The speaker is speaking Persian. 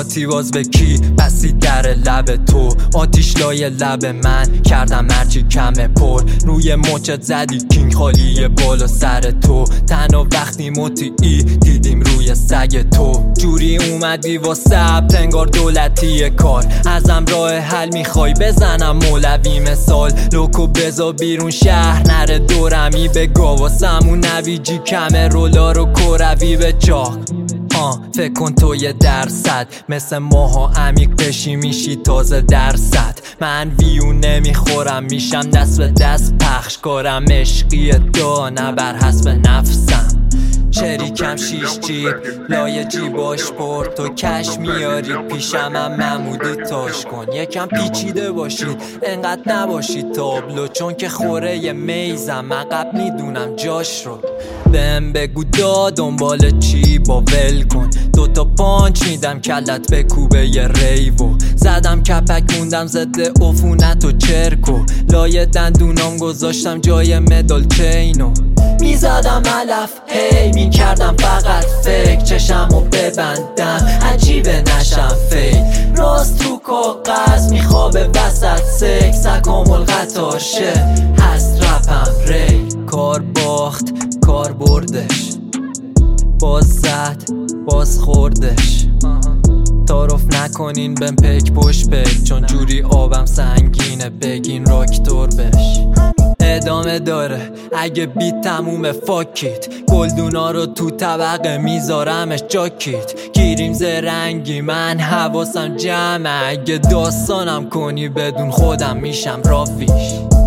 قاطی باز به کی بسی در لب تو، آتیش لای لب من کردم هرچی کمه پر، روی مچت زدی کینگ خالی بالا سر تو، تنها وقتی مطیعی دیدیم روی سگ تو، جوری اومدی واسه انگار دولتی کار، ازم راه حل میخوای بزنم مولوی مثال، لوکو بزا بیرون شهر نره دورمی به گاواسمون نویجی کمه رولا رو کروی به چاق. فکر کن تو یه درصد مثل ماها عمیق بشی میشی تازه درصد، من ویو نمیخورم میشم دست به دست پخش کارم عشقی دانه بر حسب نفسم، شریکم 6 جیب لای جیباش پر، تو کش میاری پیشم هم ممودی تاش کن، یکم پیچیده باشید انقدر نباشید تابلو، چون که خوره یه میزم عقب میدونم جاش رو، بهم بگو دنبال چی با ول کن، دوتا پانچ میدم کلت به کوبه یه ریوو، زدم کپک موندم ضد عفونت و چرکو، لای دندونام گذاشتم جای مدال چینو، میزدم علف هی میکردم فقط فکر چشمو ببندم عجیبه نشم فیل، راست رو کاغذ میخوابه وسط سکس اکامل قطار شه هست رپم ری، کار باخت کار بردش، باز زد باز خوردش، تعارف نکنین بهم پک پشت پک، چون جوری آبم سنگینه بگین راکتور بش، ادامه داره اگه بیت تمومه فاکیت، گلدونا رو تو طبقه میذارمش جاکیت، گیریم زرنگی من حواسم جمعه، اگه داستانم کنی بدون خودم میشم رافیش.